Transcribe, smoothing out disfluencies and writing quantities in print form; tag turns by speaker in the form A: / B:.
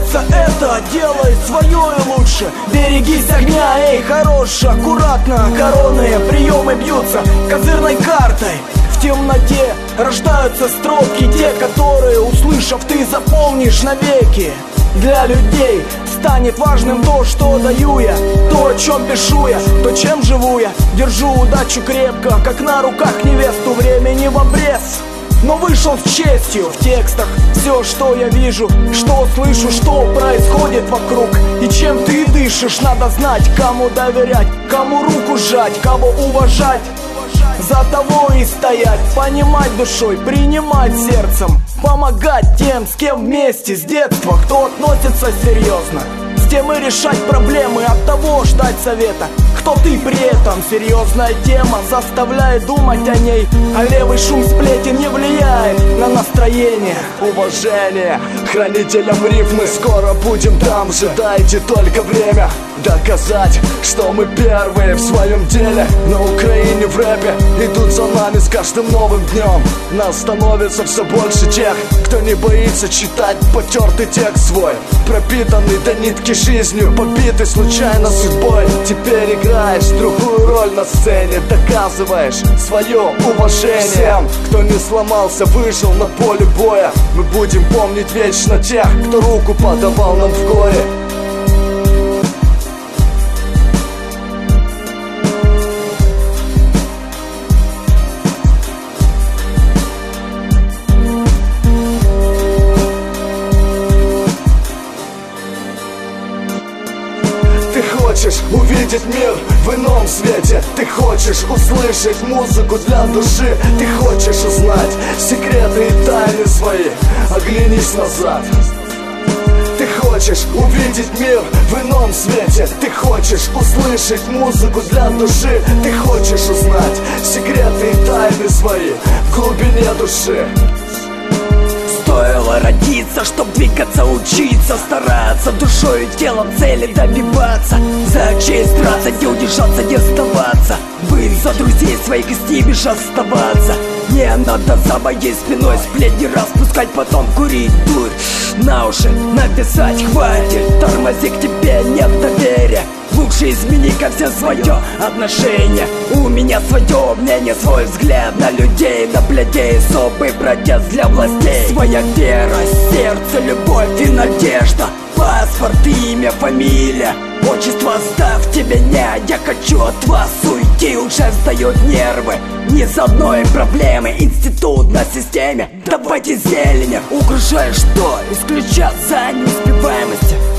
A: нравится это, делай свое и лучше. Берегись огня, эй, хорош, аккуратно. Коронные приемы бьются козырной картой. В темноте рождаются строки, те, которые, услышав, ты запомнишь навеки. Для людей станет важным то, что даю я, то, о чем пишу я, то, чем живу я. Держу удачу крепко, как на руках невесту, времени в обрез. Но вышел с честью в текстах все, что я вижу, что слышу, что происходит вокруг. И чем ты дышишь, надо знать, кому доверять, кому руку сжать, кого уважать. За того и стоять, понимать душой, принимать сердцем, помогать тем, с кем вместе с детства, кто относится серьезно. С тем и решать проблемы, от того ждать совета. Кто ты при этом? Серьезная тема заставляет думать о ней, а левый шум сплетен не влияет на настроение.
B: Уважение хранителям рифмы, скоро будем там же, дайте только время доказать, что мы первые в своем деле. На Украине в рэпе идут за нами с каждым новым днем. Нас становится все больше тех, кто не боится читать потертый текст свой, пропитанный до нитки жизнью, побитый случайно судьбой. Теперь играешь другую роль на сцене, доказываешь свое уважение всем, кто не сломался, выжил на поле боя. Мы будем помнить вечно тех, кто руку подавал нам в горе. Ты хочешь увидеть мир в ином свете, ты хочешь услышать музыку для души, ты хочешь узнать секреты и тайны свои, оглянись назад. Ты хочешь увидеть мир в ином свете, ты хочешь услышать музыку для души, ты хочешь узнать секреты и тайны свои в глубине души.
C: Стоило родиться, чтоб двигаться, учиться, стараться душой и телом цели добиваться. За честь драться, не удержаться, не сдаваться, быть за друзей своих и с ними же оставаться. Не надо за моей спиной сплетни распускать, потом курить дурь на уши написать. Хватит, тормози, к тебе нет доверия. Лучше измени ко всем свое отношение. У меня свое мнение, свой взгляд на людей, на блядей, особый протест для властей. Своя вера, сердце, любовь и надежда, паспорт, имя, фамилия, отчество оставьте меня. Я хочу от вас уйти, уже сдают нервы. Ни с одной проблемы, институт на системе. Давайте зелени, угрожаю, что исключат за неуспеваемостью.